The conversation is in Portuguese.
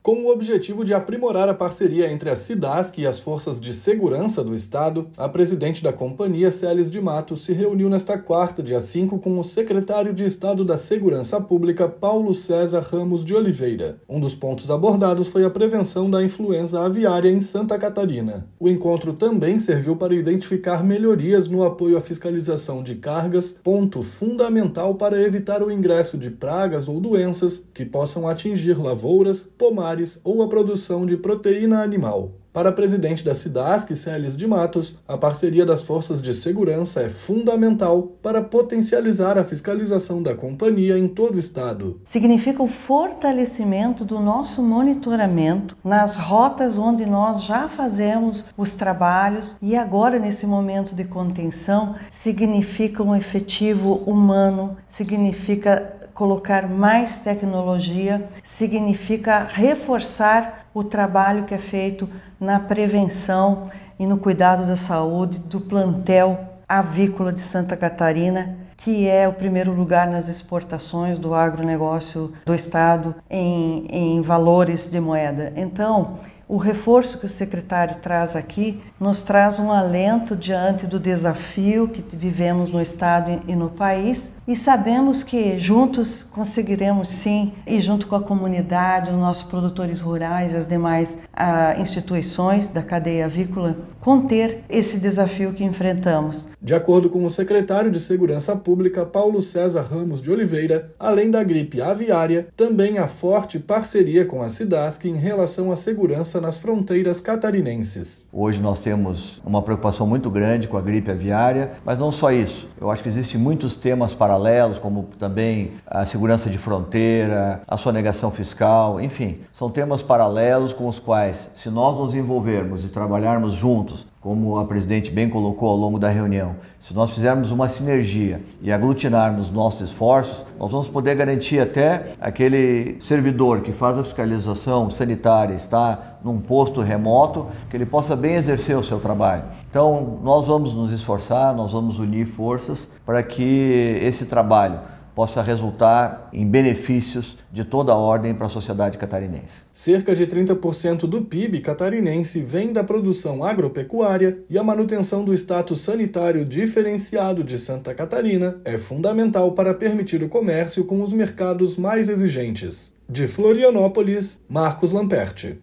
Com o objetivo de aprimorar a parceria entre a SIDASC e as forças de segurança do Estado, a presidente da companhia, Celis de Matos, se reuniu nesta quarta, dia 5, com o secretário de Estado da Segurança Pública, Paulo César Ramos de Oliveira. Um dos pontos abordados foi a prevenção da influenza aviária em Santa Catarina. O encontro também serviu para identificar melhorias no apoio à fiscalização de cargas, ponto fundamental para evitar o ingresso de pragas ou doenças que possam atingir lavouras, pomares ou a produção de proteína animal. Para a presidente da SIDASC, Celis de Matos, a parceria das forças de segurança é fundamental para potencializar a fiscalização da companhia em todo o estado. Significa o fortalecimento do nosso monitoramento nas rotas onde nós já fazemos os trabalhos e agora, nesse momento de contenção, significa um efetivo humano, significa colocar mais tecnologia, significa reforçar o trabalho que é feito na prevenção e no cuidado da saúde do plantel avícola de Santa Catarina, que é o primeiro lugar nas exportações do agronegócio do estado em valores de moeda. Então, o reforço que o secretário traz aqui nos traz um alento diante do desafio que vivemos no estado e no país, e sabemos que juntos conseguiremos sim, e junto com a comunidade, os nossos produtores rurais e as demais instituições da cadeia avícola, conter esse desafio que enfrentamos. De acordo com o secretário de Segurança Pública, Paulo César Ramos de Oliveira, além da gripe aviária, também há forte parceria com a SIDASC em relação à segurança nas fronteiras catarinenses. Hoje nós temos uma preocupação muito grande com a gripe aviária, mas não só isso. Eu acho que existem muitos temas paralelos, como também a segurança de fronteira, a sonegação fiscal, enfim, são temas paralelos com os quais, se nós nos envolvermos e trabalharmos juntos, como a presidente bem colocou ao longo da reunião, se nós fizermos uma sinergia e aglutinarmos nossos esforços, nós vamos poder garantir até aquele servidor que faz a fiscalização sanitária, está num posto remoto, que ele possa bem exercer o seu trabalho. Então, nós vamos nos esforçar, nós vamos unir forças para que esse trabalho possa resultar em benefícios de toda a ordem para a sociedade catarinense. Cerca de 30% do PIB catarinense vem da produção agropecuária e a manutenção do status sanitário diferenciado de Santa Catarina é fundamental para permitir o comércio com os mercados mais exigentes. De Florianópolis, Marcos Lamperti.